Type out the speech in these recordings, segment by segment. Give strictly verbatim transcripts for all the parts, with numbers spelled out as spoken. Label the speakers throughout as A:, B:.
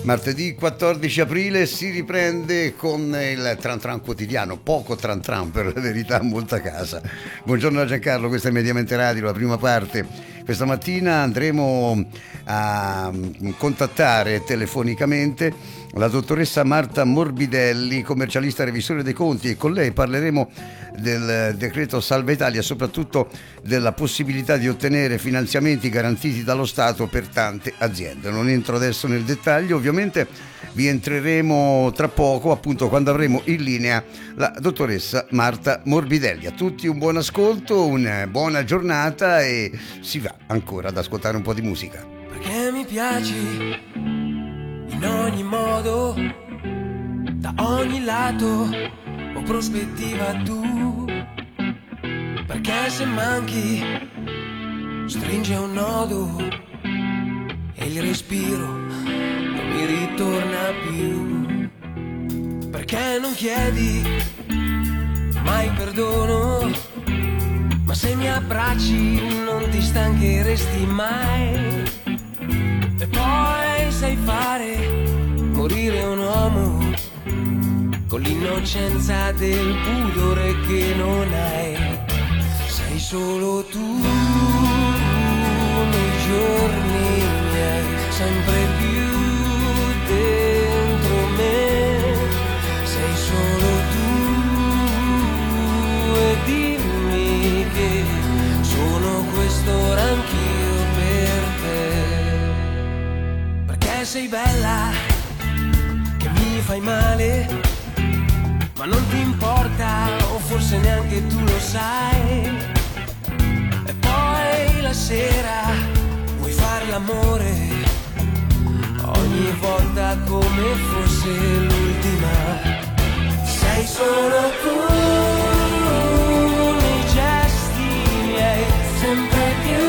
A: Martedì quattordici aprile si riprende con il Tran Tran quotidiano, poco Tran Tran per la verità, molta casa. Buongiorno a Giancarlo, questa è Mediamente Radio, la prima parte. Questa mattina andremo a contattare telefonicamente la dottoressa Marta Morbidelli, commercialista revisore dei conti, e con lei parleremo del decreto Salva Italia, soprattutto della possibilità di ottenere finanziamenti garantiti dallo Stato per tante aziende. Non entro adesso nel dettaglio, ovviamente vi entreremo tra poco, appunto quando avremo in linea la dottoressa Marta Morbidelli. A tutti un buon ascolto, una buona giornata e si va ancora ad ascoltare un po' di musica.
B: Perché mi piaci in ogni modo, da ogni lato o prospettiva tu, perché se manchi stringe un nodo e il respiro non mi ritorna più, perché non chiedi mai perdono, ma se mi abbracci non ti stancheresti mai, e poi sai fare morire un uomo con l'innocenza del pudore che non hai. Sei solo tu nei giorni miei, sempre più dentro me. Sei solo tu e dimmi che sono quest'ora anch'io per te. Perché sei bella, che mi fai male, ma non ti importa, o forse neanche tu lo sai. E poi la sera vuoi fare l'amore, ogni volta come fosse l'ultima. Sei solo tu nei gesti miei, sempre più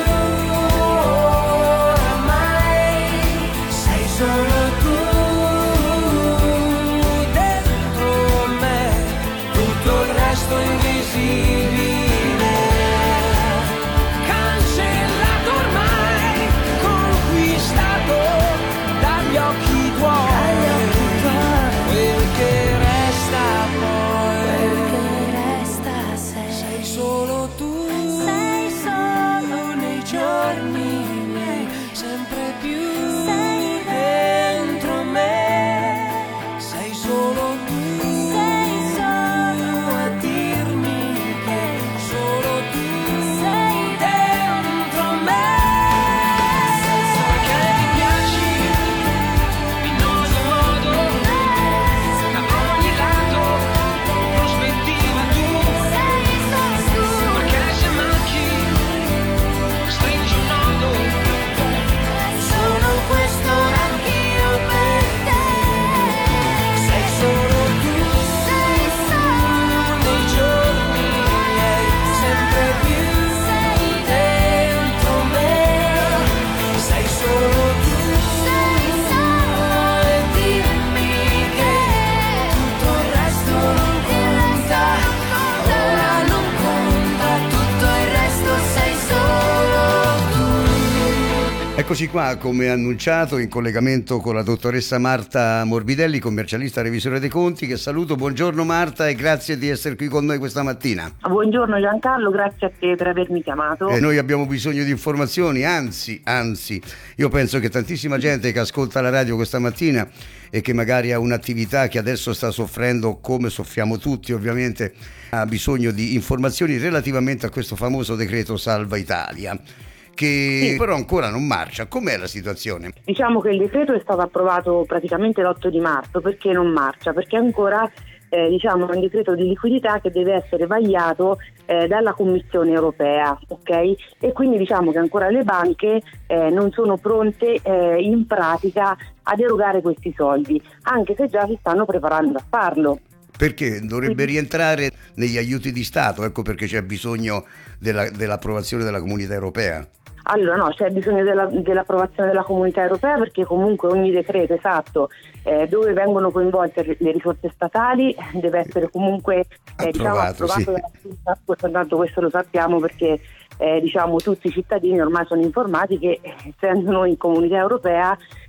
B: oramai. Sei solo tu invisibile, cancellato ormai, conquistato dagli occhi tuoi, quel che resta poi, quel che resta sei, sei solo tu, sei solo nei giorni miei, sempre più sei dentro me, sei solo tu.
A: Eccoci qua, come annunciato, in collegamento con la dottoressa Marta Morbidelli, commercialista revisore dei conti, che saluto. Buongiorno Marta e grazie di essere qui con noi questa mattina.
C: Buongiorno Giancarlo, grazie a te per avermi chiamato.
A: E noi abbiamo bisogno di informazioni, anzi, anzi, io penso che tantissima gente che ascolta la radio questa mattina e che magari ha un'attività che adesso sta soffrendo, come soffriamo tutti ovviamente, ha bisogno di informazioni relativamente a questo famoso decreto Salva Italia, che sì, però ancora non marcia. Com'è la situazione?
C: Diciamo che il decreto è stato approvato praticamente l'otto di marzo. Perché non marcia? Perché ancora eh, diciamo è un decreto di liquidità che deve essere vagliato eh, dalla Commissione europea, ok? E quindi diciamo che ancora le banche eh, non sono pronte eh, in pratica ad erogare questi soldi, anche se già si stanno preparando a farlo.
A: Perché dovrebbe rientrare negli aiuti di Stato, ecco perché c'è bisogno della, dell'approvazione della Comunità Europea.
C: Allora no, c'è bisogno della, dell'approvazione della Comunità Europea, perché comunque ogni decreto esatto eh, dove vengono coinvolte le risorse statali deve essere comunque eh, diciamo, approvato
A: sì.
C: dalla Comunità. Tanto questo lo sappiamo perché eh, diciamo tutti i cittadini ormai sono informati che essendo noi in Comunità Europea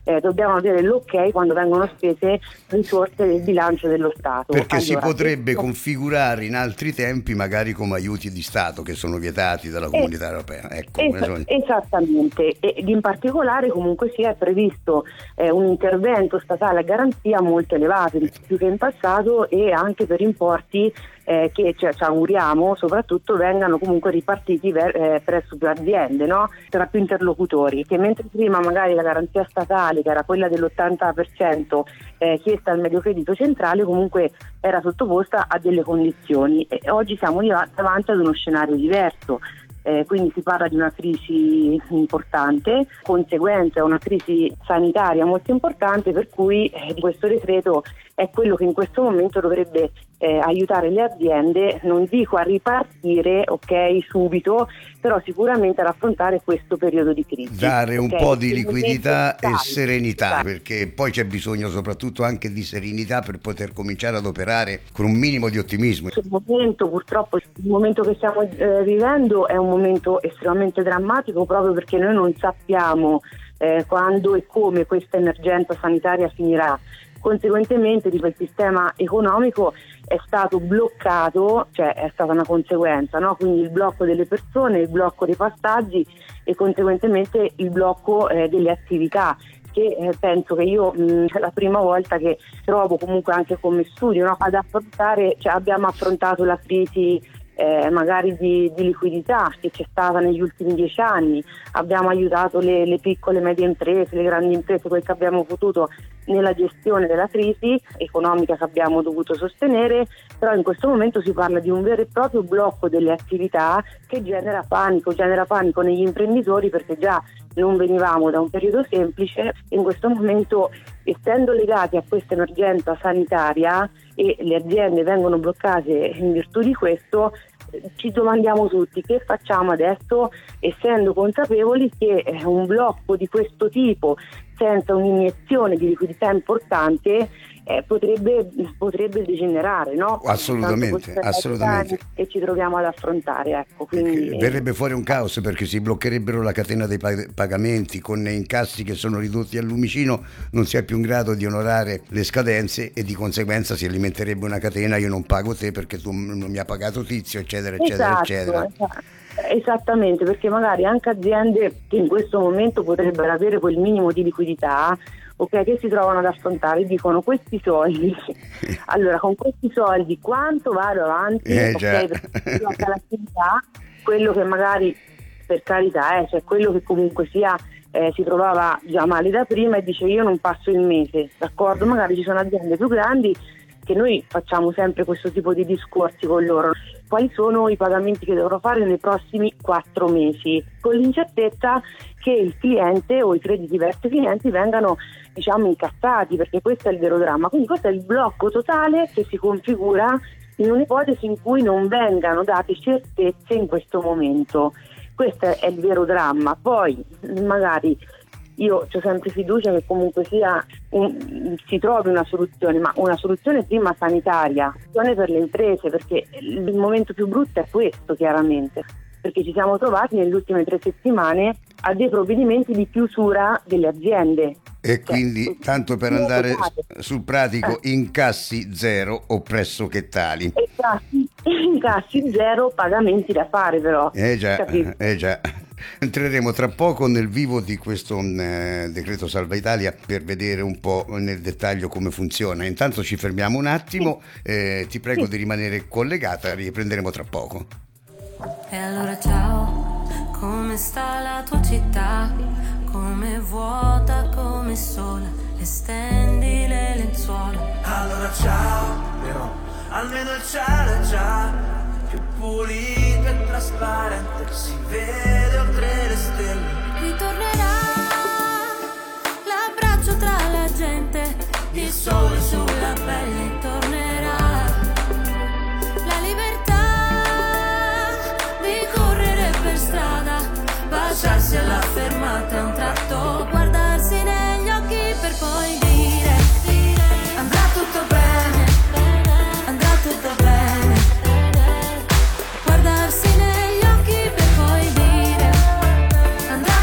C: eh, dobbiamo avere l'ok quando vengono spese risorse del bilancio dello Stato.
A: Perché
C: allora,
A: si potrebbe
C: questo...
A: configurare in altri tempi magari come aiuti di Stato che sono vietati dalla Comunità
C: eh,
A: Europea. Ecco,
C: es-
A: sono...
C: Esattamente, ed in particolare comunque sia previsto eh, un intervento statale a garanzia molto elevato, più che in passato, e anche per importi eh, che cioè, ci auguriamo soprattutto vengano comunque ripartiti ver- eh, presso più aziende, no? Tra più interlocutori, che mentre prima magari la garanzia statale, che era quella dell'ottanta per cento eh, chiesta al Mediocredito Centrale, comunque era sottoposta a delle condizioni, e oggi siamo davanti ad uno scenario diverso. Eh, quindi si parla di una crisi importante, conseguenza una crisi sanitaria molto importante, per cui eh, questo decreto è quello che in questo momento dovrebbe eh, aiutare le aziende, non dico a ripartire, ok, subito, però sicuramente ad affrontare questo periodo di crisi.
A: Dare un
C: okay?
A: po' di liquidità e
C: Esatto.
A: serenità, perché poi c'è bisogno soprattutto anche di serenità per poter cominciare ad operare con un minimo di ottimismo.
C: Il momento, purtroppo, il momento che stiamo eh, vivendo è un momento estremamente drammatico, proprio perché noi non sappiamo eh, quando e come questa emergenza sanitaria finirà. Conseguentemente di quel sistema economico è stato bloccato, cioè è stata una conseguenza, no? Quindi il blocco delle persone, il blocco dei passaggi e conseguentemente il blocco eh, delle attività, che eh, penso che io mh, è la prima volta che trovo comunque anche come studio, no? Ad affrontare, cioè abbiamo affrontato la crisi Eh, magari di, di liquidità che c'è stata negli ultimi dieci anni, abbiamo aiutato le, le piccole e medie imprese, le grandi imprese, quel che abbiamo potuto nella gestione della crisi economica che abbiamo dovuto sostenere, però in questo momento si parla di un vero e proprio blocco delle attività che genera panico, genera panico negli imprenditori, perché già non venivamo da un periodo semplice, in questo momento, essendo legati a questa emergenza sanitaria e le aziende vengono bloccate in virtù di questo, ci domandiamo tutti che facciamo adesso, essendo consapevoli che un blocco di questo tipo senza un'iniezione di liquidità importante eh, potrebbe, potrebbe degenerare, no?
A: Assolutamente, assolutamente.
C: E ci troviamo ad affrontare, ecco. Quindi,
A: verrebbe fuori un caos, perché si bloccherebbero la catena dei pagamenti, con incassi che sono ridotti al lumicino, non si è più in grado di onorare le scadenze e di conseguenza si alimenterebbe una catena: io non pago te perché tu non mi hai pagato tizio, eccetera, eccetera,
C: esatto,
A: eccetera.
C: Esatto. Esattamente, perché magari anche aziende che in questo momento potrebbero avere quel minimo di liquidità, ok, che si trovano ad affrontare, dicono: questi soldi, allora con questi soldi quanto vado avanti,
A: eh,
C: ok, perché l'attività, quello che magari, per carità, eh, cioè quello che comunque sia eh, si trovava già male da prima e dice: io non passo il mese, d'accordo? Magari ci sono aziende più grandi che noi facciamo sempre questo tipo di discorsi con loro. Quali sono i pagamenti che dovrò fare nei prossimi quattro mesi? Con l'incertezza che il cliente o i crediti verso i clienti vengano, diciamo, incassati, perché questo è il vero dramma. Quindi questo è il blocco totale che si configura in un'ipotesi in cui non vengano date certezze in questo momento. Questo è il vero dramma. Poi magari io ho sempre fiducia che comunque sia un, si trovi una soluzione, ma una soluzione prima sanitaria, soluzione per le imprese, perché il momento più brutto è questo, chiaramente, perché ci siamo trovati nelle ultime tre settimane a dei provvedimenti di chiusura delle aziende.
A: E quindi, tanto per andare sul pratico, incassi zero o pressoché tali.
C: Incassi, incassi zero, pagamenti da fare però.
A: Eh già, eh già. Entreremo tra poco nel vivo di questo eh, decreto Salva Italia per vedere un po' nel dettaglio come funziona. Intanto ci fermiamo un attimo, eh, ti prego sì. di rimanere collegata, riprenderemo tra poco.
D: E allora ciao, come sta la tua città? Come vuota, come sola, e stendi le lenzuola.
B: Allora ciao, però almeno il cielo è già più pulito e trasparente, si vede oltre le stelle.
D: Ritornerà l'abbraccio tra la gente, il sole sulla pelle, tornerà la libertà di correre per strada, baciarsi alla fermata, un tratto, guardarsi negli occhi per poi dire, dire andrà tutto bene, andrà tutto bene, guardarsi negli occhi per poi dire andrà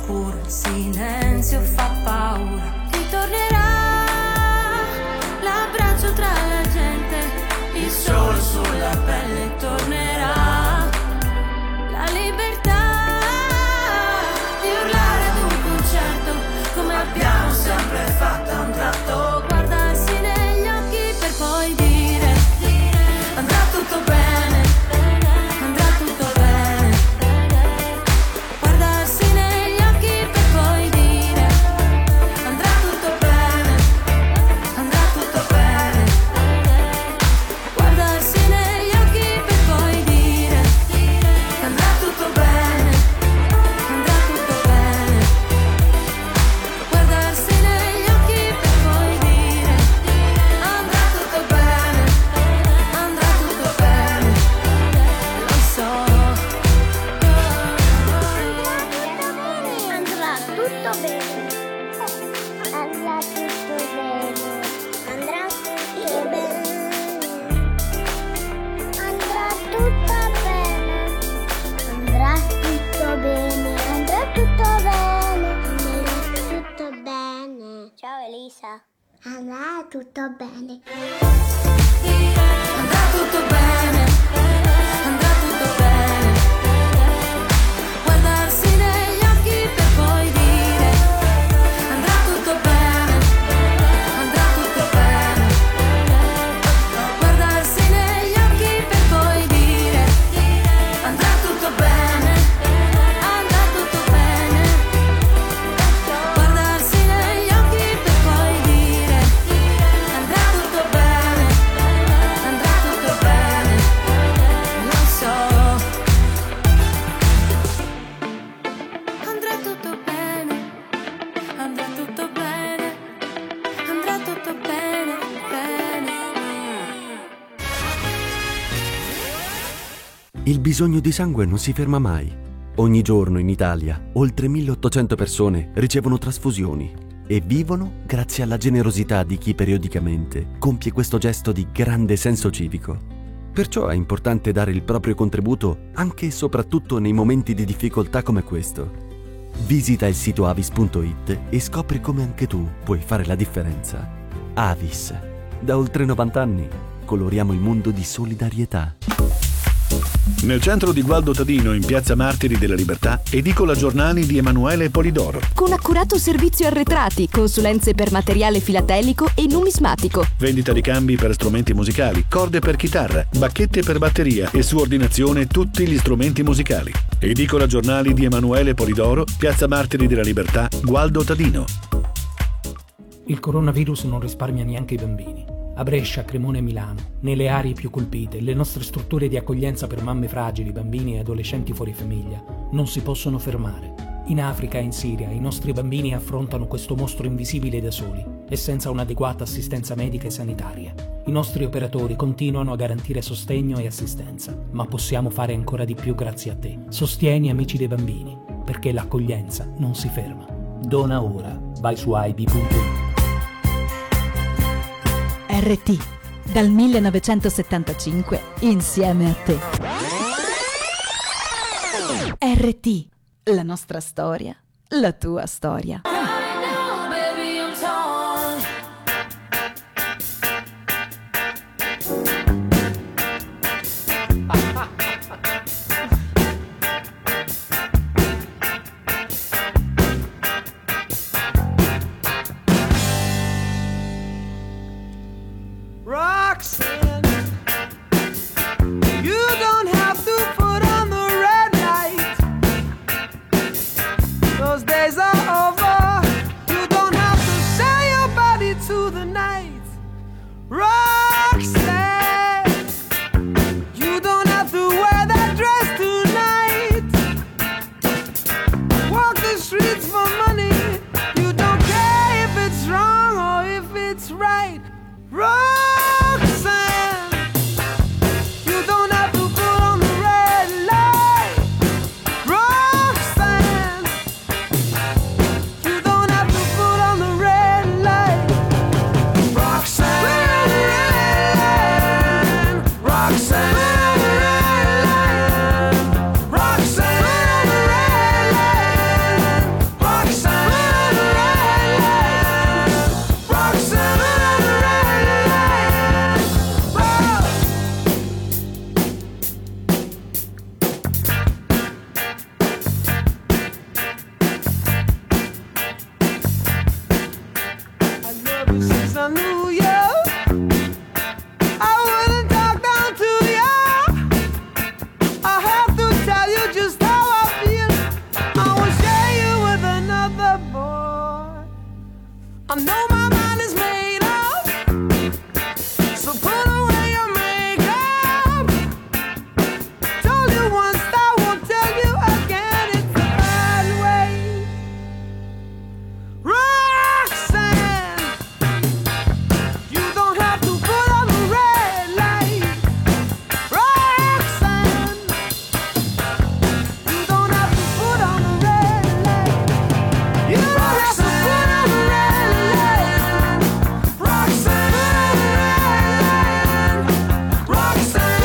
D: scuro, il silenzio fa paura. Ritornerà l'abbraccio tra la gente, il sole sulla pelle tornerà, la libertà di urlare ad un concerto come abbiamo sempre fatto a un tratto, guardarsi negli occhi per poi dire andrà tutto bene, andrà tutto bene, guardarsi negli occhi per poi dire andrà tutto bene, andrà tutto bene, guardarsi negli occhi per poi dire andrà tutto bene, andrà tutto bene, guardarsi negli occhi per poi dire andrà tutto bene, andrà tutto bene, lo so.
E: Andrà tutto bene. Andrà tutto bene. Andrà tutto bene. Andrà tutto bene. Andrà tutto bene. Andrà tutto bene. Andrà tutto bene. Ciao Elisa. Andrà tutto bene.
D: Andrà tutto bene, andrà tutto bene, guardarsi negli occhi per poi dire andrà tutto bene, andrà tutto bene, guardarsi negli occhi per poi dire andrà tutto bene, andrà tutto bene, guardarsi negli occhi per poi dire andrà tutto bene, andrà tutto bene, lo so. Andrà tutto bene, andrà tutto bene, andrà tutto bene, bene.
F: Il bisogno di sangue non si ferma mai. Ogni giorno in Italia oltre milleottocento persone ricevono trasfusioni e vivono grazie alla generosità di chi periodicamente compie questo gesto di grande senso civico. Perciò è importante dare il proprio contributo anche e soprattutto nei momenti di difficoltà come questo. Visita il sito avis punto it e scopri come anche tu puoi fare la differenza. Avis. Da oltre novanta anni coloriamo il mondo di solidarietà.
G: Nel centro di Gualdo Tadino, in piazza Martiri della Libertà, edicola giornali di Emanuele Polidoro.
H: Con accurato servizio arretrati, consulenze per materiale filatelico e numismatico.
G: Vendita di cambi per strumenti musicali, corde per chitarra, bacchette per batteria e su ordinazione tutti gli strumenti musicali. Edicola giornali di Emanuele Polidoro, piazza Martiri della Libertà, Gualdo Tadino.
I: Il coronavirus non risparmia neanche i bambini. A Brescia, Cremona e Milano, nelle aree più colpite, le nostre strutture di accoglienza per mamme fragili, bambini e adolescenti fuori famiglia non si possono fermare. In Africa e in Siria i nostri bambini affrontano questo mostro invisibile da soli e senza un'adeguata assistenza medica e sanitaria. I nostri operatori continuano a garantire sostegno e assistenza, ma possiamo fare ancora di più grazie a te. Sostieni Amici dei Bambini, perché l'accoglienza non si ferma. Dona ora, vai su i b punto it.
H: R T, dal millenovecentosettantacinque, insieme a te. R T, la nostra storia, la tua storia.
B: Roxanne, you don't have to put on the red light. Those days are over. I know my mind is made up, so put away your makeup. Told you once, I won't tell you again, it's the bad way. Roxanne, you don't have to put on the red light. Roxanne, you don't have to put on the red light. You don't have to put on the red light. Roxanne, Roxanne,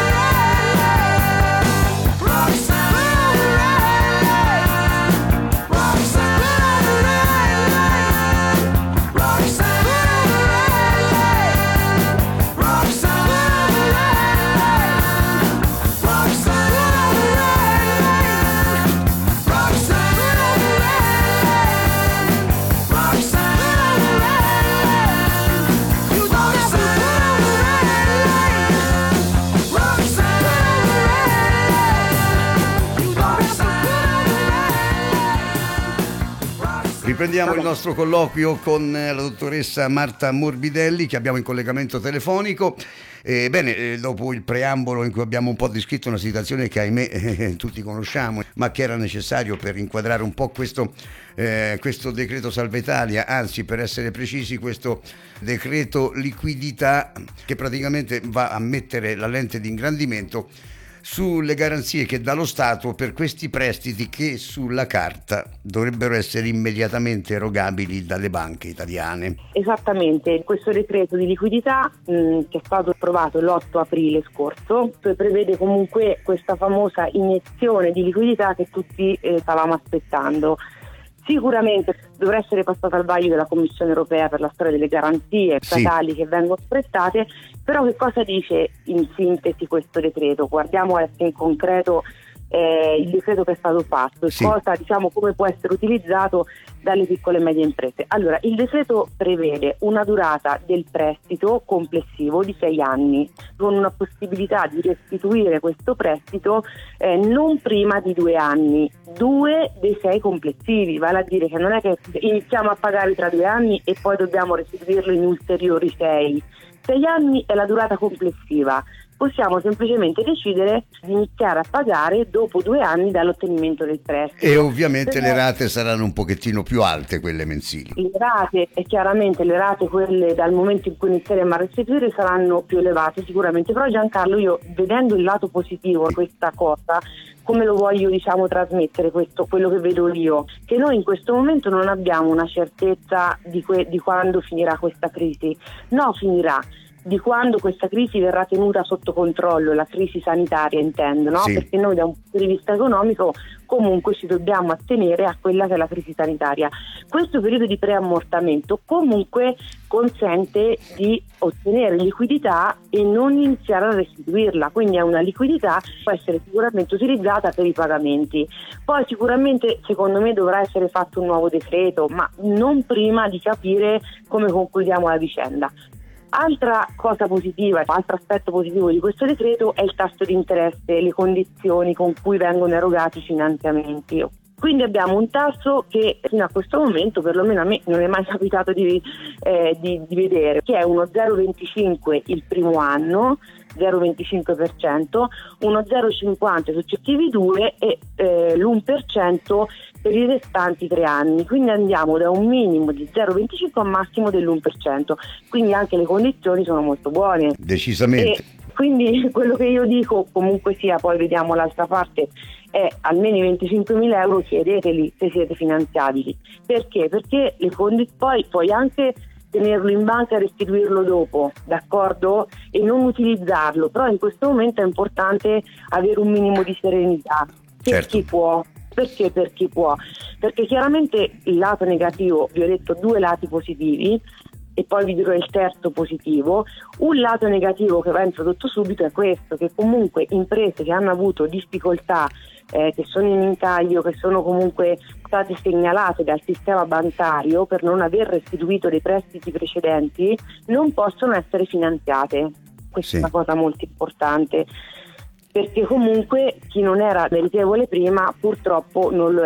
A: Riprendiamo il nostro colloquio con la dottoressa Marta Morbidelli, che abbiamo in collegamento telefonico. Eh, bene, eh, dopo il preambolo in cui abbiamo un po' descritto una situazione che ahimè eh, tutti conosciamo, ma che era necessario per inquadrare un po' questo, eh, questo decreto Salva Italia, anzi per essere precisi questo decreto liquidità, che praticamente va a mettere la lente di ingrandimento sulle garanzie che dà lo Stato per questi prestiti che sulla carta dovrebbero essere immediatamente erogabili dalle banche italiane.
C: Esattamente, questo decreto di liquidità mh, che è stato approvato l'otto aprile scorso prevede comunque questa famosa iniezione di liquidità che tutti eh, stavamo aspettando. Sicuramente dovrà essere passata al vaglio della Commissione Europea per la storia delle garanzie statali, sì, che vengono prestate, però che cosa dice in sintesi questo decreto? Guardiamo adesso in concreto eh, il decreto che è stato fatto, sì, cosa, diciamo, come può essere utilizzato dalle piccole e medie imprese. Allora, il decreto prevede una durata del prestito complessivo di sei anni, con una possibilità di restituire questo prestito eh, non prima di due anni, due dei sei complessivi, vale a dire che non è che iniziamo a pagare tra due anni e poi dobbiamo restituirlo in ulteriori sei. Sei anni è la durata complessiva. Possiamo semplicemente decidere di iniziare a pagare dopo due anni dall'ottenimento del prestito.
A: E ovviamente
C: Perché
A: le rate saranno un pochettino più alte, quelle mensili.
C: Le rate, e chiaramente le rate, quelle dal momento in cui inizieremo a restituire, saranno più elevate sicuramente. Però Giancarlo, io vedendo il lato positivo di questa cosa, come lo voglio, diciamo, trasmettere questo, quello che vedo io, che noi in questo momento non abbiamo una certezza di, que- di quando finirà questa crisi. No, finirà. Di quando questa crisi verrà tenuta sotto controllo, la crisi sanitaria intendo, no?
A: Sì.
C: Perché noi da un punto di vista economico comunque ci dobbiamo attenere a quella che è la crisi sanitaria. Questo periodo di preammortamento comunque consente di ottenere liquidità e non iniziare a restituirla, quindi è una liquidità che può essere sicuramente utilizzata per i pagamenti. Poi sicuramente secondo me dovrà essere fatto un nuovo decreto, ma non prima di capire come concludiamo la vicenda. Altra cosa positiva, altro aspetto positivo di questo decreto è il tasso di interesse, le condizioni con cui vengono erogati i finanziamenti. Quindi abbiamo un tasso che fino a questo momento, perlomeno a me, non è mai capitato di, eh, di, di vedere, che è uno zero virgola venticinque il primo anno, zero virgola venticinque per cento, uno zero virgola cinquanta successivi due e eh, l'uno per cento per i restanti tre anni. Quindi andiamo da un minimo di zero virgola venticinque a un massimo dell'uno per cento, quindi anche le condizioni sono molto buone.
A: Decisamente.
C: E quindi quello che io dico, comunque sia, poi vediamo l'altra parte, è almeno i venticinquemila euro chiedeteli se siete finanziabili. Perché? Perché le condi- poi puoi anche tenerlo in banca e restituirlo dopo, d'accordo? E non utilizzarlo, però in questo momento è importante avere un minimo di serenità per
A: certo.
C: chi può. Perché per chi può? Perché chiaramente il lato negativo, vi ho detto due lati positivi, e poi vi dirò il terzo positivo. Un lato negativo che va introdotto subito è questo, che comunque imprese che hanno avuto difficoltà, eh, che sono in incaglio, che sono comunque state segnalate dal sistema bancario per non aver restituito dei prestiti precedenti, non possono essere finanziate. Questa sì. è una cosa molto importante, perché comunque chi non era meritevole prima purtroppo non lo è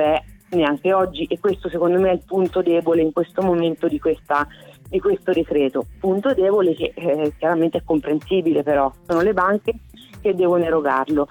C: neanche oggi, e questo secondo me è il punto debole in questo momento di questa di questo decreto. Punto debole che eh, chiaramente è comprensibile, però sono le banche che devono erogarlo.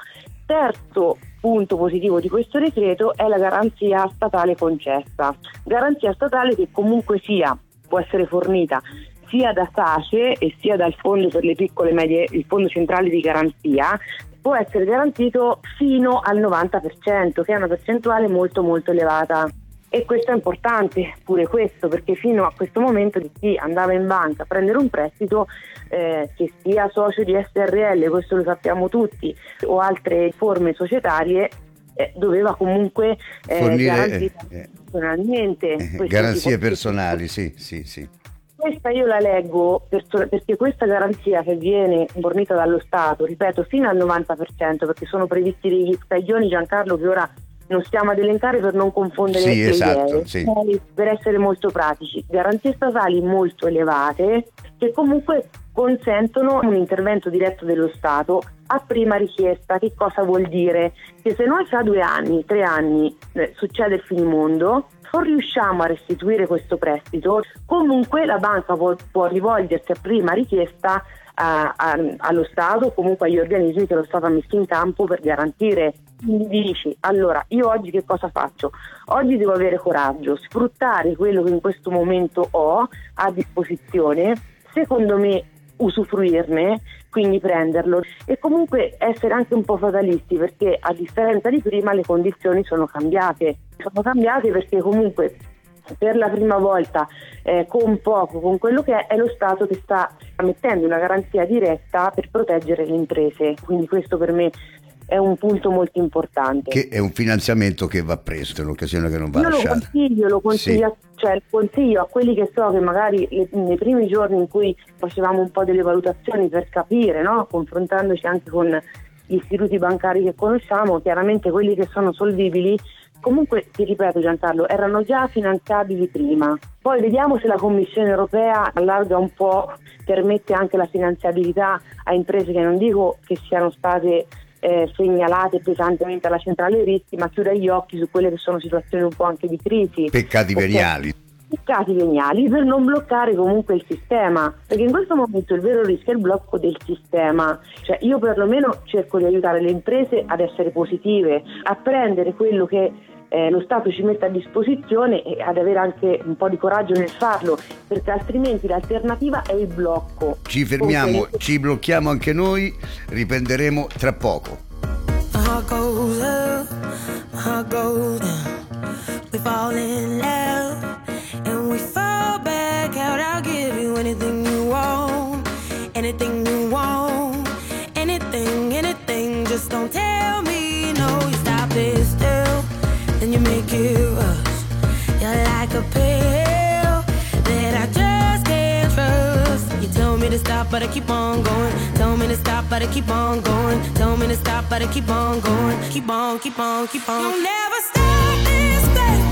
C: Terzo punto positivo di questo decreto è la garanzia statale concessa, garanzia statale che comunque sia può essere fornita sia da SACE e sia dal fondo per le piccole e medie, il fondo centrale di garanzia, può essere garantito fino al novanta per cento, che è una percentuale molto molto elevata. E questo è importante, pure questo, perché fino a questo momento di chi andava in banca a prendere un prestito, eh, che sia socio di S R L, questo lo sappiamo tutti, o altre forme societarie, eh, doveva comunque eh,
A: fornire
C: garantire
A: eh,
C: personalmente
A: eh, garanzie personali, sì, sì, sì.
C: Questa io la leggo perso- perché questa garanzia che viene fornita dallo Stato, ripeto, fino al novanta per cento, perché sono previsti degli scaglioni, Giancarlo, che ora non stiamo ad elencare per non confondere
A: sì,
C: le
A: esatto,
C: idee,
A: sì.
C: Per essere molto pratici, garanzie statali molto elevate che comunque consentono un intervento diretto dello Stato a prima richiesta. Che cosa vuol dire? Che se noi fra due anni, tre anni eh, succede il finimondo, non riusciamo a restituire questo prestito, comunque la banca può, può rivolgersi a prima richiesta a, a, allo Stato, comunque agli organismi che lo Stato ha messo in campo per garantire. Quindi dici, allora io oggi che cosa faccio? Oggi devo avere coraggio, sfruttare quello che in questo momento ho a disposizione, secondo me usufruirne, quindi prenderlo, e comunque essere anche un po' fatalisti, perché a differenza di prima le condizioni sono cambiate, sono cambiate perché comunque per la prima volta eh, con poco, con quello che è, è lo Stato che sta mettendo una garanzia diretta per proteggere le imprese, quindi questo per me è un punto molto importante.
A: Che è un finanziamento che va preso, è un'occasione che non va
C: Io
A: lasciata.
C: lo consiglio, lo consiglio, sì. Cioè consiglio a quelli che so che magari le, nei primi giorni in cui facevamo un po' delle valutazioni per capire, no? Confrontandoci anche con gli istituti bancari che conosciamo, chiaramente quelli che sono solvibili, comunque ti ripeto Giancarlo, erano già finanziabili prima. Poi vediamo se la Commissione europea allarga un po', permette anche la finanziabilità a imprese che non dico che siano state Eh, segnalate pesantemente alla centrale rischi, ma chiuda gli occhi su quelle che sono situazioni un po' anche di crisi.
A: Peccati
C: okay.
A: veniali.
C: Peccati veniali per non bloccare comunque il sistema, perché in questo momento il vero rischio è il blocco del sistema. Cioè io perlomeno cerco di aiutare le imprese ad essere positive, a prendere quello che Eh, lo Stato ci mette a disposizione e ad avere anche un po' di coraggio nel farlo, perché altrimenti l'alternativa è il blocco.
A: Ci fermiamo, ci blocchiamo anche noi, riprenderemo tra poco.
B: My heart goes up, my heart goes down. We fall in love and we fall back out. I'll give you anything you want, anything you want, anything, anything. Just don't tell me no, you stop it still. Then you make it rush. You're like a pill that I just can't trust. You tell me to stop, but I keep on going. Tell me to stop, but I keep on going. Tell me to stop, but I keep on going. Keep on, keep on, keep on. You'll never stop this thing.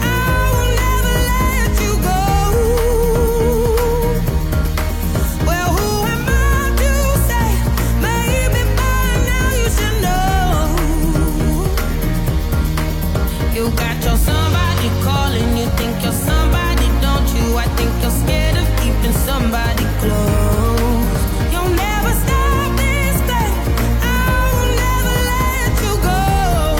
B: I will never let you go. Well, who am I to say? Maybe by now you should know. You got your somebody calling, you think you're somebody, don't you? I think you're scared of keeping somebody close. You'll never stop this thing, I will never let you go.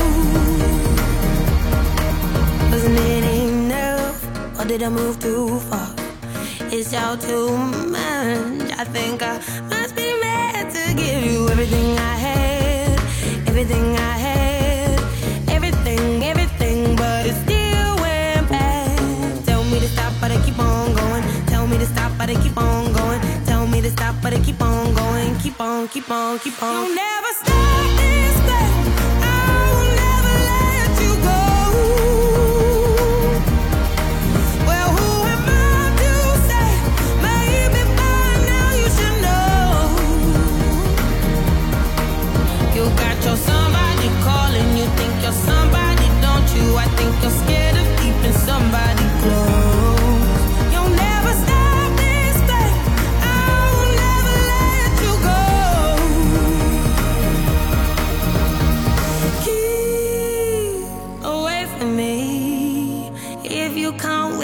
B: Wasn't it enough, or did I move too far? It's all too much, I think I must be mad to give you everything I had, everything I had, everything, everything, but it still went bad. Tell me to stop, but I keep on going. Tell me to stop, but I keep on going. Tell me to stop, but I keep on going. Keep on, keep on, keep on. You'll never stop this thing. I will never let you go. Well, who am I to say? Maybe by now you should know. You got your somebody calling, you think you're somebody, don't you? I think you're scared of keeping somebody close. You'll never stop this thing, I will never let you go.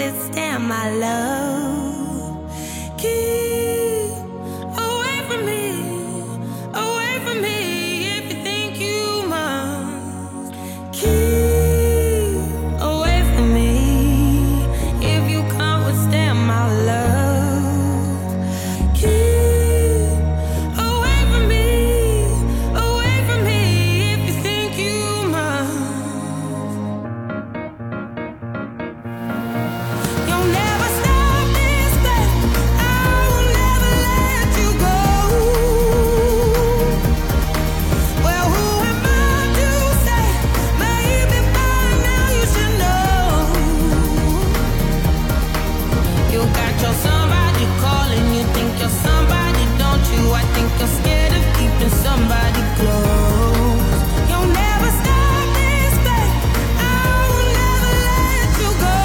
D: withstand my love. Keep away from me, away from me if you think you must. Keep away from me if you can't withstand my love. Keep away from me, away from me if you think you must. You'll never stop this pain, I will never let you go. Well, who am I to say? Maybe by now you should know. You got your somebody calling, you think you're somebody, don't you? I think you're scared of keeping somebody close. You'll never stop this pain, I will never let you go.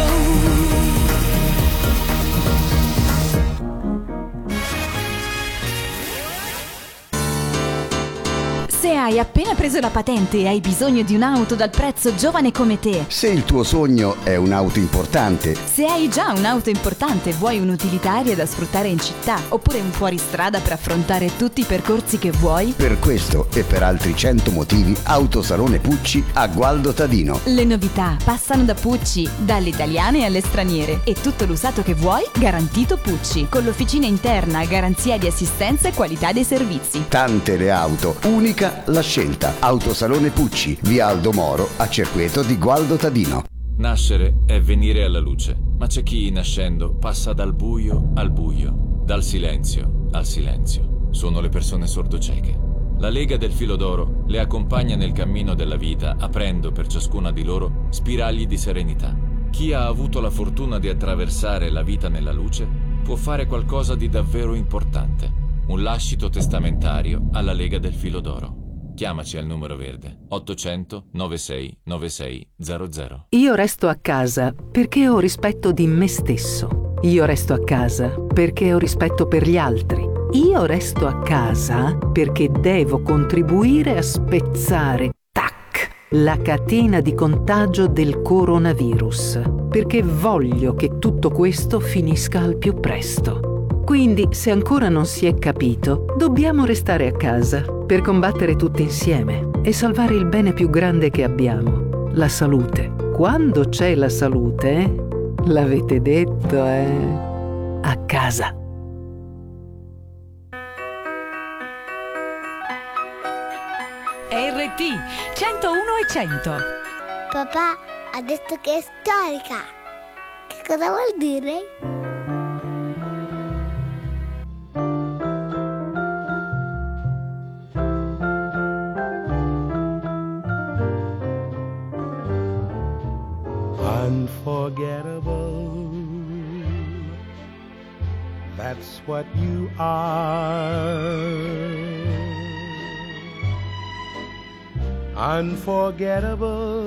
H: Se hai appena preso la patente e hai bisogno di un'auto dal prezzo giovane come te,
A: Se il tuo sogno è un'auto importante,
H: se hai già un'auto importante e vuoi un'utilitaria da sfruttare in città, oppure un fuoristrada per affrontare tutti i percorsi che vuoi,
A: per questo e per altri cento motivi, Autosalone Pucci a Gualdo Tadino.
H: le novità passano da Pucci, dalle italiane alle straniere, e tutto l'usato che vuoi garantito Pucci, con l'officina interna, garanzia di assistenza e qualità dei servizi.
A: Tante le auto, unica la scelta. Autosalone Pucci, via Aldo Moro, a Cerqueto di Gualdo Tadino.
J: Nascere è venire alla luce, ma c'è chi nascendo passa dal buio al buio, dal silenzio al silenzio. Sono le persone sordocieche. La Lega del Filo d'Oro le accompagna nel cammino della vita, aprendo per ciascuna di loro spiragli di serenità. Chi ha avuto la fortuna di attraversare la vita nella luce può fare qualcosa di davvero importante. Un lascito testamentario alla Lega del Filo d'Oro. Chiamaci al numero verde ottocento novantasei novantasei zero zero.
K: Io resto a casa perché ho rispetto di me stesso. Io resto a casa perché ho rispetto per gli altri. Io resto a casa perché devo contribuire a spezzare, tac, la catena di contagio del coronavirus. Perché voglio che tutto questo finisca al più presto. Quindi, se ancora non si è capito, dobbiamo restare a casa per combattere tutti insieme e salvare il bene più grande che abbiamo, la salute. Quando c'è la salute, l'avete detto, eh? A casa.
L: R T centouno e cento.
E: Papà ha detto che è storica. Che cosa vuol dire?
B: Unforgettable, that's what you are. Unforgettable,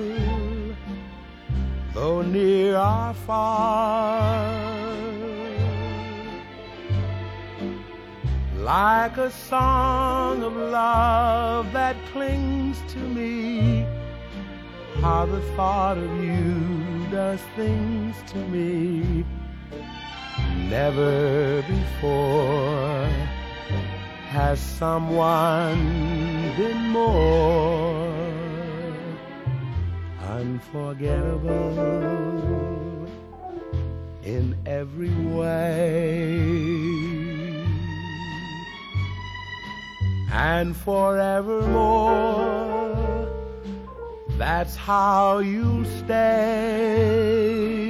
B: though near or far. Like a song of love that clings to me. How the thought of you does things to me. Never before has someone been more unforgettable in every way. And forevermore, that's how you'll stay.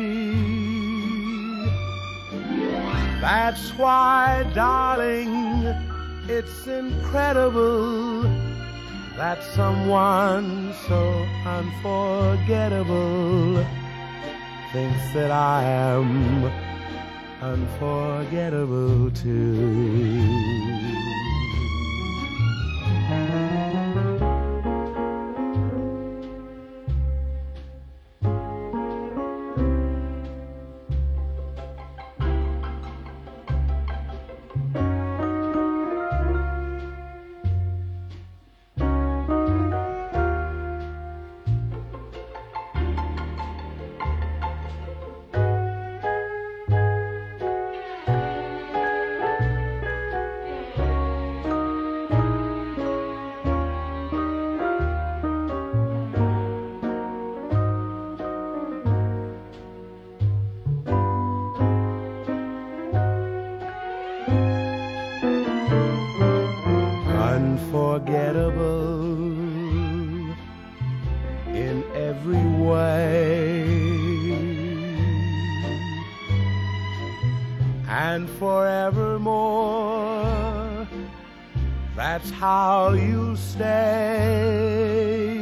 B: That's why, darling, it's incredible that someone so unforgettable thinks that I am unforgettable too. every way. And forevermore, that's how you stay.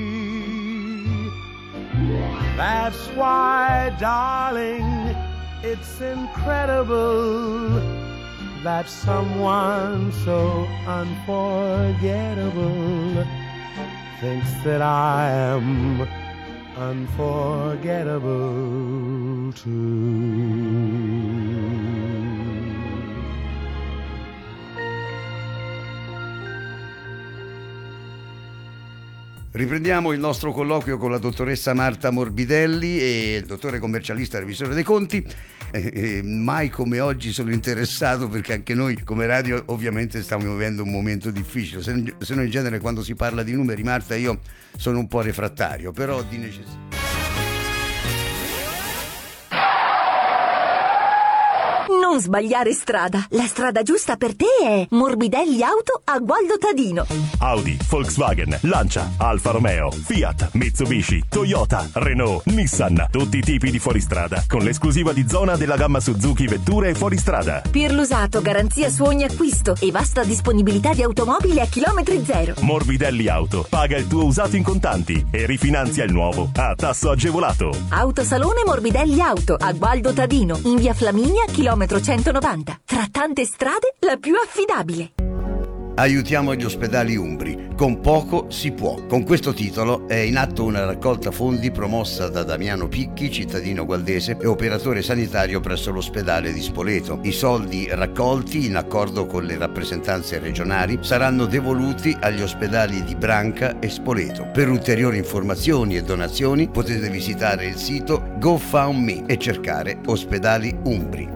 B: That's why, darling, it's incredible that someone so unforgettable thinks that I am unforgettable too.
A: Riprendiamo il nostro colloquio con la dottoressa Marta Morbidelli e il dottore commercialista revisore dei conti. Eh, eh, mai come oggi sono interessato, perché anche noi come radio ovviamente stiamo vivendo un momento difficile. Se, se no in genere quando si parla di numeri, Marta, io sono un po' refrattario, però di necessità.
M: Non sbagliare strada. La strada giusta per te è Morbidelli Auto a Gualdo Tadino.
N: Audi, Volkswagen, Lancia, Alfa Romeo, Fiat, Mitsubishi, Toyota, Renault, Nissan. Tutti i tipi di fuoristrada con l'esclusiva di zona della gamma Suzuki Vetture e fuoristrada.
M: Per l'usato, garanzia su ogni acquisto e vasta disponibilità di automobili a chilometri zero.
N: Morbidelli Auto. Paga il tuo usato in contanti e rifinanzia il nuovo a tasso agevolato.
M: Autosalone Morbidelli Auto a Gualdo Tadino, in via Flaminia, chilometro centonovanta. Tra tante strade, la più affidabile.
A: Aiutiamo gli ospedali umbri. Con poco si può. Con questo titolo è in atto una raccolta fondi promossa da Damiano Picchi, cittadino gualdese e operatore sanitario presso l'ospedale di Spoleto. I soldi raccolti, in accordo con le rappresentanze regionali, saranno devoluti agli ospedali di Branca e Spoleto. Per ulteriori informazioni e donazioni potete visitare il sito GoFundMe e cercare Ospedali Umbri.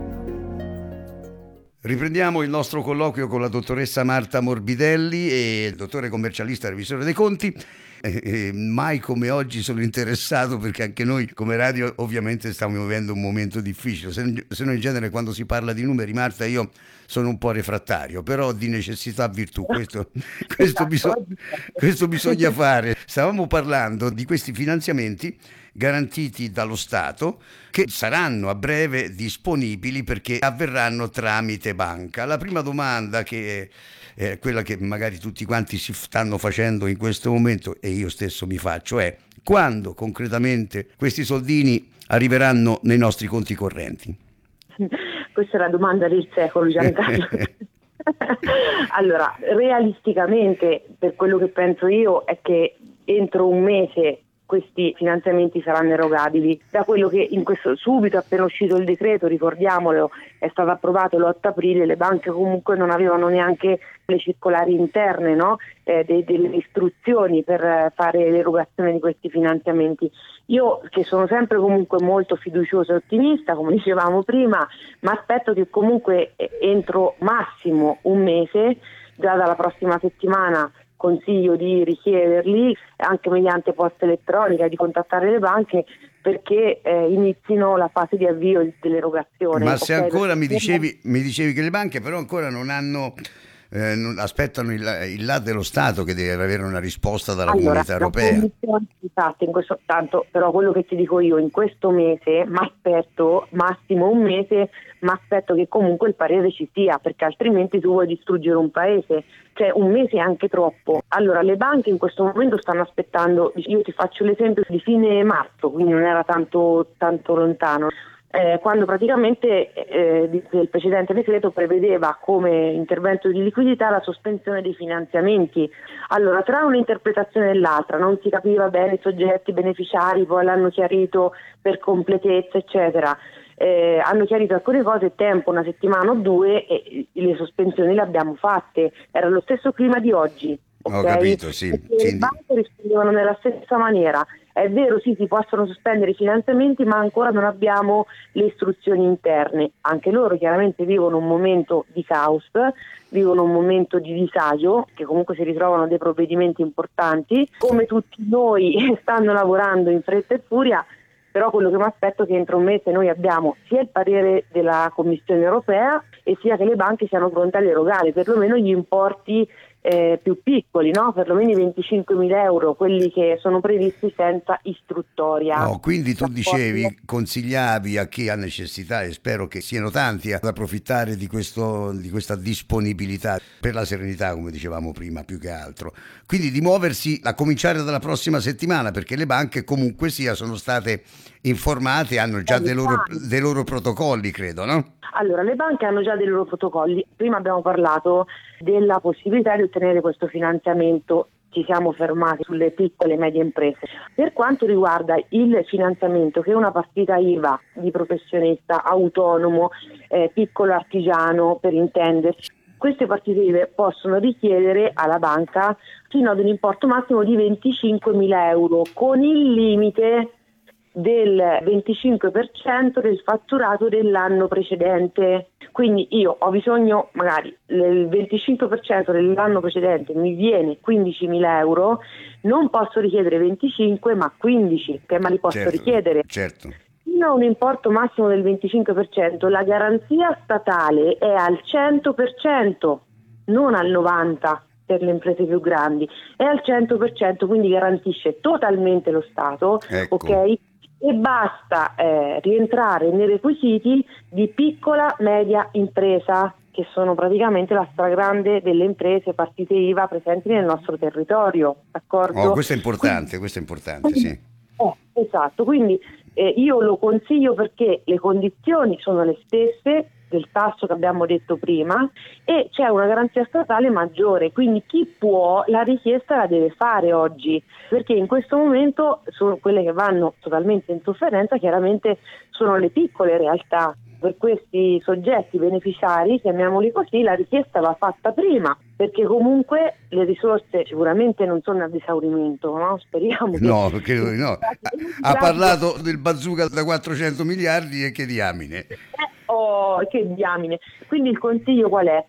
A: Riprendiamo il nostro colloquio con la dottoressa Marta Morbidelli e il dottore commercialista revisore dei conti. Eh, eh, mai come oggi sono interessato, perché anche noi come radio ovviamente stiamo vivendo un momento difficile. Se, se no in genere quando si parla di numeri, Marta, io sono un po' refrattario, però di necessità virtù, questo, questo, bisog- questo bisogna fare. Stavamo parlando di questi finanziamenti garantiti dallo Stato che saranno a breve disponibili perché avverranno tramite banca. La prima domanda, che è quella che magari tutti quanti si stanno facendo in questo momento e io stesso mi faccio, è: quando concretamente questi soldini arriveranno nei nostri conti correnti?
C: Questa è la domanda del secolo, Giancarlo. Allora, realisticamente, per quello che penso io, è che entro un mese questi finanziamenti saranno erogabili. Da quello che in questo subito appena uscito il decreto, ricordiamolo, è stato approvato l'otto aprile, le banche comunque non avevano neanche le circolari interne, no? eh, de- delle istruzioni per fare l'erogazione di questi finanziamenti. Io, che sono sempre comunque molto fiduciosa e ottimista, come dicevamo prima, ma aspetto che comunque entro massimo un mese, già dalla prossima settimana, consiglio di richiederli anche mediante posta elettronica, di contattare le banche perché eh, inizino la fase di avvio dell'erogazione.
A: Ma se
C: okay?
A: ancora mi dicevi, mi dicevi che le banche però ancora non hanno, eh, non, aspettano il, il là dello Stato che deve avere una risposta dalla
C: allora,
A: comunità europea.
C: Esatto, in questo tanto, però quello che ti dico io, in questo mese, ma aspetto massimo un mese, ma aspetto che comunque il parere ci sia, perché altrimenti tu vuoi distruggere un paese. Cioè un mese è anche troppo. Allora le banche in questo momento stanno aspettando, io ti faccio l'esempio di fine marzo, quindi non era tanto, tanto lontano, eh, quando praticamente eh, il precedente decreto prevedeva come intervento di liquidità la sospensione dei finanziamenti. Allora tra un'interpretazione e l'altra non si capiva bene i soggetti beneficiari, poi l'hanno chiarito per completezza eccetera. Eh, hanno chiarito alcune cose, tempo una settimana o due e le sospensioni le abbiamo fatte. Era lo stesso clima di oggi. Okay?
A: Ho capito, sì.
C: Le banche rispondevano nella stessa maniera. È vero, sì, si possono sospendere i finanziamenti, ma ancora non abbiamo le istruzioni interne. Anche loro chiaramente vivono un momento di caos, vivono un momento di disagio, che comunque si ritrovano dei provvedimenti importanti. Come tutti noi stanno lavorando in fretta e furia, però quello che mi aspetto è che entro un mese noi abbiamo sia il parere della Commissione europea e sia che le banche siano pronte ad erogare perlomeno gli importi eh, più piccoli, no? Perlomeno i venticinquemila euro, quelli che sono previsti senza istruttoria.
A: No, quindi tu dicevi, consigliavi a chi ha necessità, e spero che siano tanti, ad approfittare di, questo, di questa disponibilità per la serenità, come dicevamo prima, più che altro. Quindi di muoversi a cominciare dalla prossima settimana, perché le banche comunque sia sono state informate, hanno già dei loro, dei loro protocolli, credo, no?
C: Allora, le banche hanno già dei loro protocolli. Prima abbiamo parlato della possibilità di ottenere questo finanziamento. Ci siamo fermati sulle piccole e medie imprese. Per quanto riguarda il finanziamento, che è una partita I V A di professionista, autonomo, eh, piccolo artigiano, per intenderci, queste partite I V A possono richiedere alla banca fino ad un importo massimo di venticinquemila euro, con il limite del venticinque per cento del fatturato dell'anno precedente. Quindi io ho bisogno, magari il venticinque per cento dell'anno precedente mi viene quindicimila euro, non posso richiedere venticinque ma quindici, che ma li posso
A: certo,
C: richiedere.
A: Certo.
C: Fino a un importo massimo del venticinque per cento la garanzia statale è al cento per cento, non al novanta per cento per le imprese più grandi, è al cento per cento, quindi garantisce totalmente lo Stato,
A: ecco.
C: Ok? E basta eh, rientrare nei requisiti di piccola media impresa, che sono praticamente la stragrande delle imprese partite I V A presenti nel nostro territorio, d'accordo?
A: Oh, questo è importante, questo è importante, sì.
C: Eh, esatto, quindi eh, io lo consiglio perché le condizioni sono le stesse del tasso che abbiamo detto prima e c'è una garanzia statale maggiore, quindi chi può la richiesta la deve fare oggi, perché in questo momento sono quelle che vanno totalmente in sofferenza, chiaramente sono le piccole realtà. Per questi soggetti beneficiari, chiamiamoli così, la richiesta va fatta prima, perché comunque le risorse sicuramente non sono ad esaurimento, no? Speriamo.
A: No, che... credo di no. Ha, ha parlato del bazooka da quattrocento miliardi e che diamine.
C: Eh, oh, che diamine. Quindi il consiglio qual è?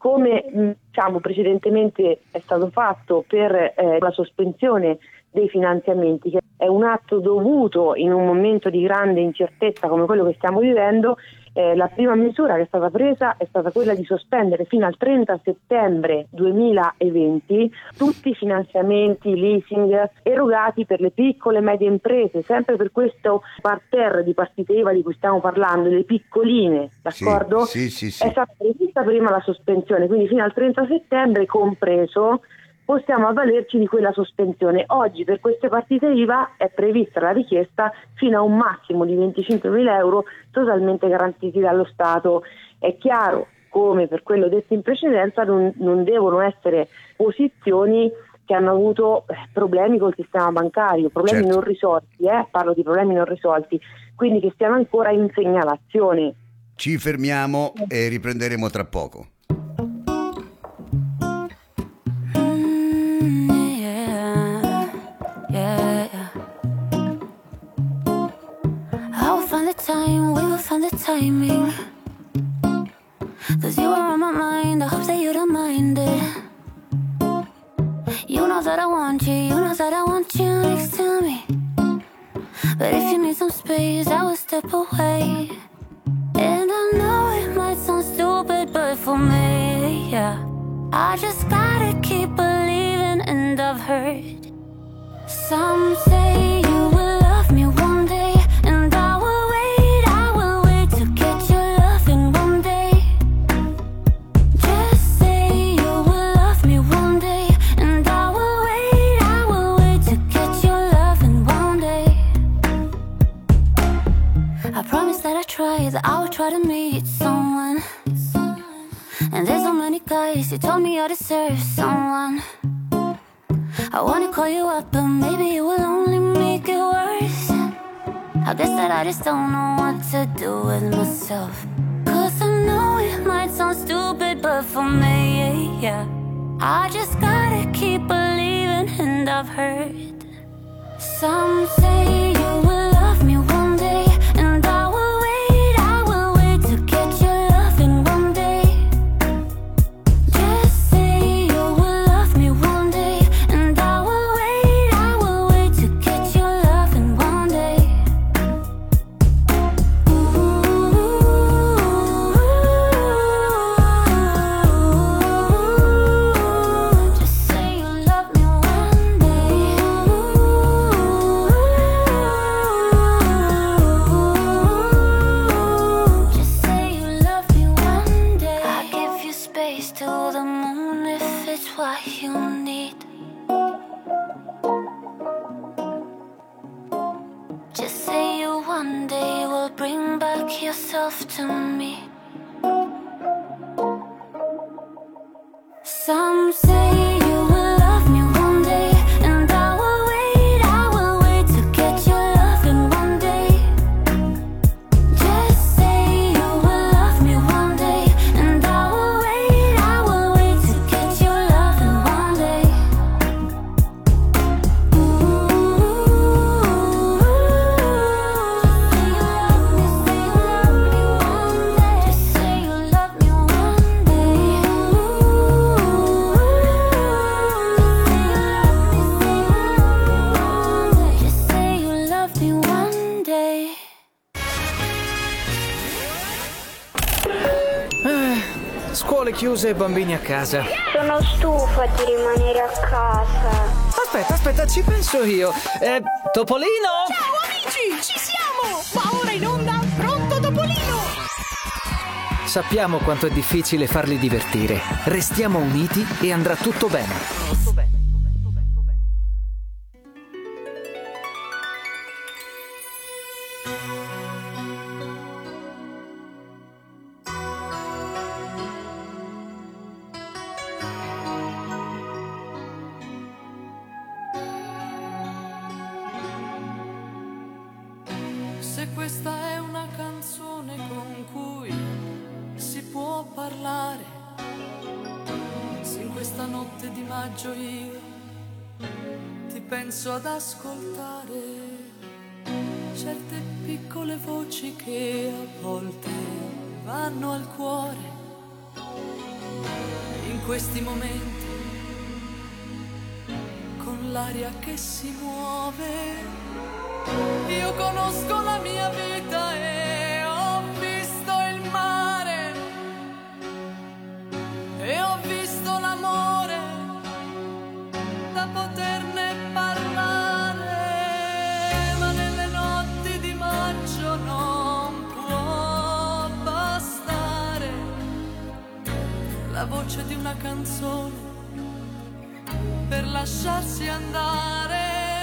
C: Come diciamo precedentemente è stato fatto per eh, la sospensione dei finanziamenti, che è un atto dovuto in un momento di grande incertezza come quello che stiamo vivendo, eh, la prima misura che è stata presa è stata quella di sospendere fino al trenta settembre duemilaventi tutti i finanziamenti, leasing erogati per le piccole e medie imprese, sempre per questo parterre di partite I V A di cui stiamo parlando, le piccoline, d'accordo?
A: Sì, sì, sì, sì.
C: È stata prevista prima la sospensione, quindi fino al trenta settembre compreso possiamo avvalerci di quella sospensione. Oggi per queste partite I V A è prevista la richiesta fino a un massimo di venticinquemila euro totalmente garantiti dallo Stato. È chiaro, come per quello detto in precedenza, non, non devono essere posizioni che hanno avuto problemi col sistema bancario, problemi
A: certo.
C: non risolti, eh? parlo di problemi non risolti, quindi che stiano ancora in segnalazione.
A: Ci fermiamo e riprenderemo tra poco.
D: Time, we will find the timing. Cause you are on my mind, I hope that you don't mind it. You know that I want you, you know that I want you next to me. But if you need some space, I will step away. And I know it might sound stupid, but for me, yeah, I just gotta keep believing. And I've heard some say you will love me one day, and I will that I would try to meet someone. And there's so many guys who told me I deserve someone. I wanna call you up, but maybe it will only make it worse. I guess that I just don't know what to do with myself. Cause I know it might sound stupid, but for me, yeah, I just gotta keep believing. And I've heard some say you will love me one day, and I will one day will bring back yourself to me. Some say you will love me one day, and I will wait, I will wait to get your love in one day. Just say you will love me one day, and I will wait, I will wait to get your love in one day. Just say you love me one day. Just say you love me one day.
O: Eh, scuole chiuse e bambini a casa.
E: Sono stufa di rimanere a casa.
O: Aspetta, aspetta, ci penso io. Eh, Topolino?
L: Ciao amici, ci siamo! Va ora in onda Pronto Topolino!
O: Sappiamo quanto è difficile farli divertire. Restiamo uniti e andrà tutto bene.
P: Se questa è una canzone con cui si può parlare, se in questa notte di maggio io ti penso ad ascoltare certe piccole voci che a volte vanno al cuore, in questi momenti con l'aria che si muove. Io conosco la mia vita e ho visto il mare e ho visto l'amore da poterne parlare, ma nelle notti di maggio non può bastare la voce di una canzone per lasciarsi andare.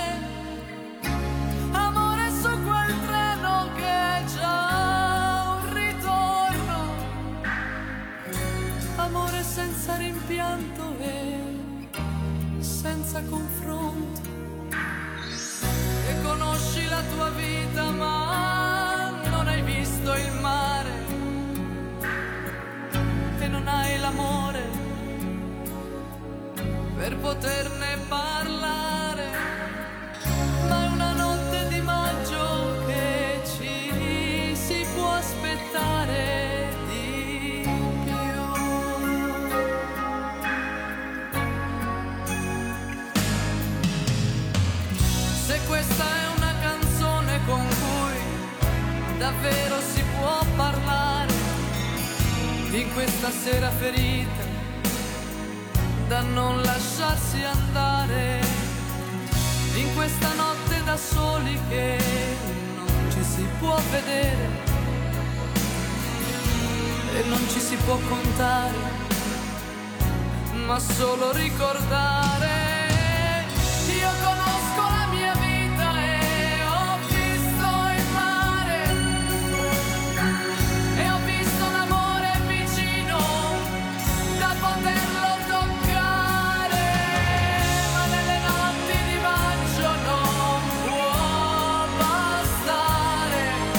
P: Amore su quel treno che è già un ritorno, amore senza rimpianto e senza confronto, e conosci la tua vita ma non hai visto il mare, e non hai l'amore per poterne parlare, ma è una notte di maggio che ci si può aspettare di più. Se questa è una canzone con cui davvero si può parlare, in questa sera ferita da non lasciarsi andare, in questa notte da soli che non ci si può vedere e non ci si può contare, ma solo ricordare. Io conosco la mia vita e ho visto il mare e ho visto l'amore vicino da poterlo toccare, ma nelle notti di maggio non può bastare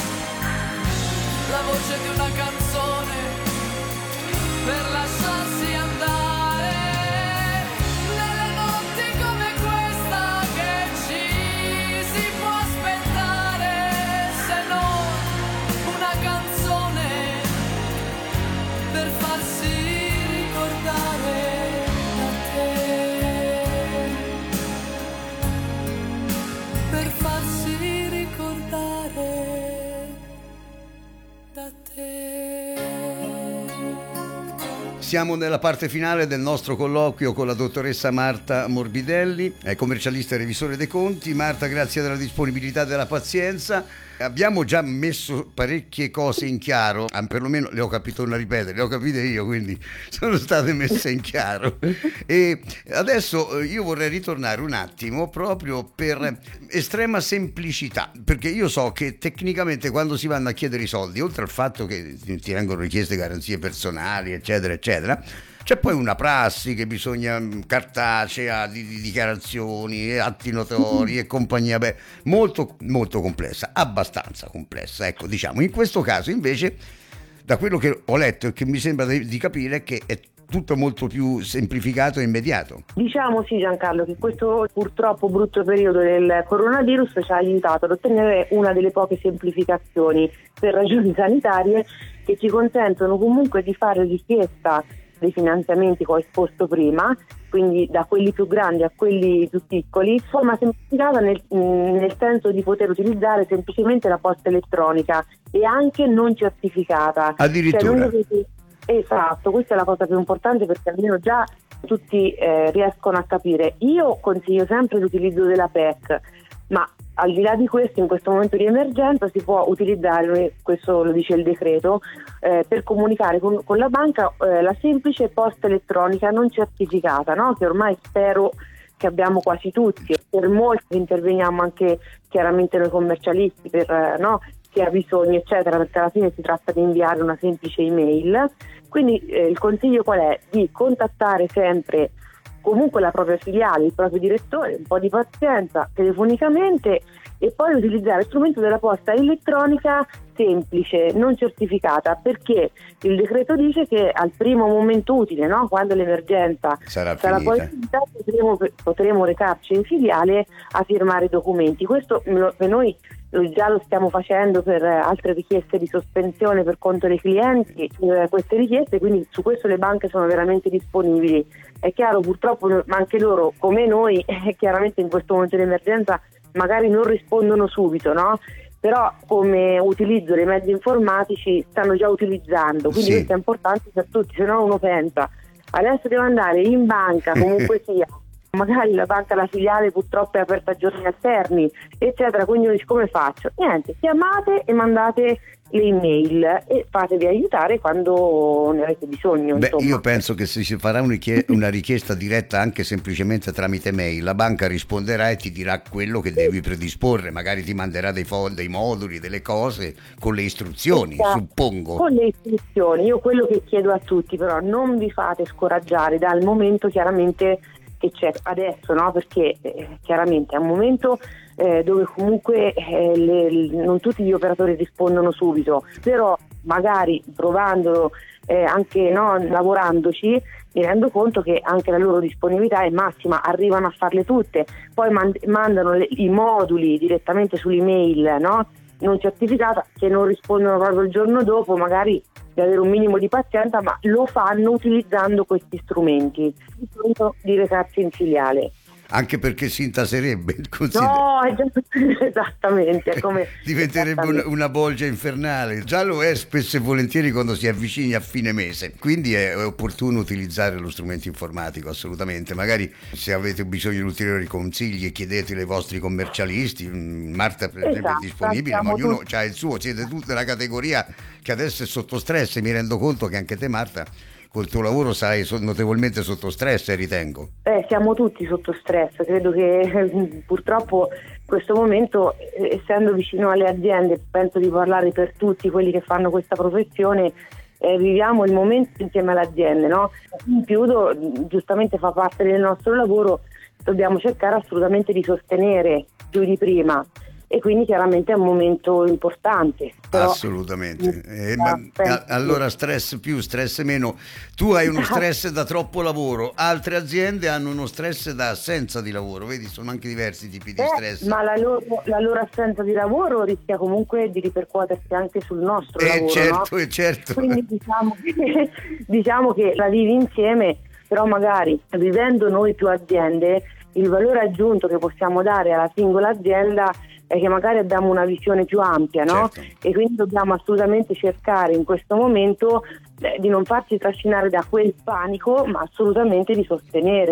P: la voce di una canzone per lasciarsi andare, nelle notti come questa che ci si può aspettare, se non una canzone per farsi ricordare da te, per farsi ricordare da te.
A: Siamo nella parte finale del nostro colloquio con la dottoressa Marta Morbidelli, è commercialista e revisore dei conti. Marta, grazie della disponibilità e della pazienza. Abbiamo già messo parecchie cose in chiaro, ah, perlomeno le ho capito una ripetere, le ho capite io, quindi sono state messe in chiaro. E adesso io vorrei ritornare un attimo proprio per estrema semplicità, perché io so che tecnicamente quando si vanno a chiedere i soldi, oltre al fatto che ti vengono richieste garanzie personali, eccetera, eccetera, c'è poi una prassi che bisogna cartacea, di, di dichiarazioni, e atti notori e compagnia, beh, molto molto complessa, abbastanza complessa, ecco, diciamo. In questo caso invece, da quello che ho letto e che mi sembra di, di capire, che è tutto molto più semplificato e immediato.
C: Diciamo sì, Giancarlo, che questo purtroppo brutto periodo del coronavirus ci ha aiutato ad ottenere una delle poche semplificazioni per ragioni sanitarie che ci consentono comunque di fare richiesta dei finanziamenti che ho esposto prima, quindi da quelli più grandi a quelli più piccoli, in forma semplificata nel, nel senso di poter utilizzare semplicemente la posta elettronica e anche non certificata.
A: Addirittura.
C: Cioè, non dovete... Esatto, questa è la cosa più importante, perché almeno già tutti eh, riescono a capire. Io consiglio sempre l'utilizzo della P E C, ma al di là di questo, in questo momento di emergenza si può utilizzare, questo lo dice il decreto, eh, per comunicare con, con la banca eh, la semplice posta elettronica non certificata, no? Che ormai spero che abbiamo quasi tutti. Per molti interveniamo anche chiaramente noi commercialisti per eh, no? chi ha bisogno, eccetera, perché alla fine si tratta di inviare una semplice email. Quindi eh, il consiglio qual è? Di contattare sempre comunque la propria filiale, il proprio direttore, un po' di pazienza telefonicamente, e poi utilizzare lo strumento della posta elettronica semplice, non certificata, perché il decreto dice che al primo momento utile, no? Quando l'emergenza
A: sarà,
C: sarà poi finita, potremo, potremo recarci in filiale a firmare i documenti. Questo per noi già lo stiamo facendo per altre richieste di sospensione per conto dei clienti, eh, queste richieste, quindi su questo le banche sono veramente disponibili. È chiaro, purtroppo, ma anche loro come noi eh, chiaramente in questo momento di emergenza magari non rispondono subito, no? Però come utilizzo dei mezzi informatici stanno già utilizzando, quindi sì, questo è importante per tutti, se no uno pensa adesso devo andare in banca, comunque sia magari la banca, la filiale purtroppo è aperta a giorni alterni, eccetera, quindi dici come faccio? Niente, chiamate e mandate le email e fatevi aiutare quando ne avete bisogno.
A: Beh,
C: insomma.
A: io penso che se si farà una richiesta diretta anche semplicemente tramite mail, la banca risponderà e ti dirà quello che devi predisporre, magari ti manderà dei, fo- dei moduli, delle cose con le istruzioni, esatto, suppongo.
C: Con le istruzioni, io quello che chiedo a tutti, però non vi fate scoraggiare dal momento chiaramente che c'è adesso, no? Perché eh, chiaramente è un momento eh, dove comunque eh, le, le, non tutti gli operatori rispondono subito, però magari provandolo, eh, anche no, lavorandoci, mi rendo conto che anche la loro disponibilità è massima, arrivano a farle tutte, poi mand- mandano le, i moduli direttamente sull'email, no? Non certificata, che non rispondono proprio il giorno dopo, magari di avere un minimo di pazienza, ma lo fanno utilizzando questi strumenti, di recarsi in filiale.
A: Anche perché si intaserebbe,
C: no, è già... esattamente, è come
A: diventerebbe
C: esattamente.
A: Una, una bolgia infernale. Già lo è spesso e volentieri quando si avvicini a fine mese, quindi è, è opportuno utilizzare lo strumento informatico, assolutamente. Magari se avete bisogno di ulteriori consigli chiedeteli ai vostri commercialisti. Marta per esempio
C: esatto,
A: è disponibile, ma ognuno ha il suo, siete tutti nella categoria che adesso è sotto stress, e mi rendo conto che anche te, Marta, col tuo lavoro sarai notevolmente sotto stress, ritengo.
C: Eh, siamo tutti sotto stress, credo che purtroppo in questo momento, essendo vicino alle aziende, penso di parlare per tutti quelli che fanno questa professione, eh, viviamo il momento insieme alle aziende, no? In più, giustamente fa parte del nostro lavoro, dobbiamo cercare assolutamente di sostenere più di prima. E quindi chiaramente è un momento importante. Però...
A: Assolutamente. Eh, ma, a, allora stress più, stress meno. Tu hai uno stress da troppo lavoro, altre aziende hanno uno stress da assenza di lavoro, vedi, sono anche diversi tipi di
C: eh,
A: stress.
C: Ma la loro, la loro assenza di lavoro rischia comunque di ripercuotersi anche sul nostro
A: eh,
C: lavoro,
A: certo,
C: no?
A: eh, certo.
C: Quindi diciamo che, diciamo che la vivi insieme, però magari vivendo noi più aziende, il valore aggiunto che possiamo dare alla singola azienda è che magari abbiamo una visione più ampia, no? Certo. E quindi dobbiamo assolutamente cercare in questo momento eh, di non farci trascinare da quel panico, ma assolutamente di sostenere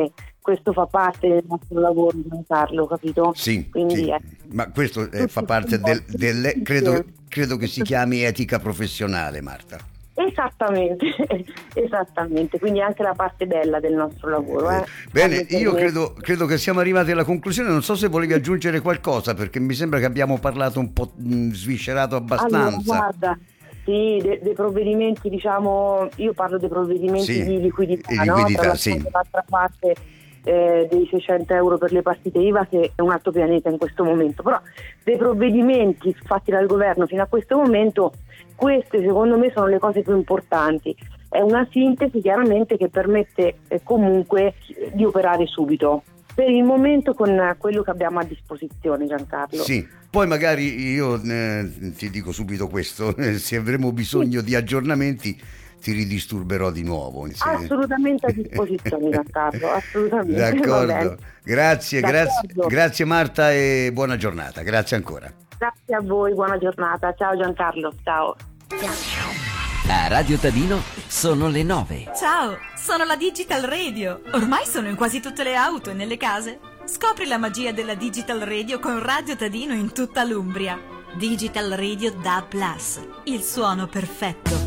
C: questo fa parte del nostro lavoro, Giancarlo, capito?
A: Sì,
C: Quindi,
A: sì.
C: eh,
A: Ma questo eh, fa parte del, del credo, credo che si chiami etica professionale, Marta.
C: Esattamente, esattamente, quindi anche la parte bella del nostro lavoro. Eh.
A: Bene, io credo, credo che siamo arrivati alla conclusione, non so se volevi aggiungere qualcosa, perché mi sembra che abbiamo parlato un po' mh, sviscerato abbastanza.
C: Allora, guarda, sì, dei, dei provvedimenti, diciamo, io parlo dei provvedimenti
A: Sì,
C: di liquidità,
A: di liquidità,
C: no?
A: sì.
C: Dall'altra parte eh, dei seicento euro per le partite I V A, che è un altro pianeta in questo momento, però dei provvedimenti fatti dal governo fino a questo momento, queste secondo me sono le cose più importanti. È una sintesi chiaramente che permette eh, comunque di operare subito, per il momento con quello che abbiamo a disposizione, Giancarlo.
A: Sì, poi magari io eh, ti dico subito questo, eh, se avremo bisogno di aggiornamenti ti ridisturberò di nuovo. Se...
C: Assolutamente a disposizione, Giancarlo, assolutamente. Va
A: D'accordo,
C: bene.
A: grazie, grazie,
C: D'accordo.
A: grazie Marta e buona giornata, grazie ancora.
C: Grazie a voi, buona giornata. Ciao Giancarlo, ciao.
Q: A Radio Tadino sono le nove.
H: Ciao, sono la Digital Radio. Ormai sono in quasi tutte le auto e nelle case. Scopri la magia della Digital Radio con Radio Tadino in tutta l'Umbria. Digital Radio D A B plus, il suono perfetto.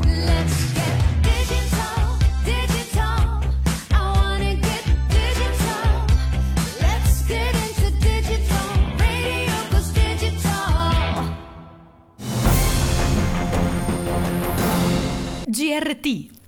H: G R T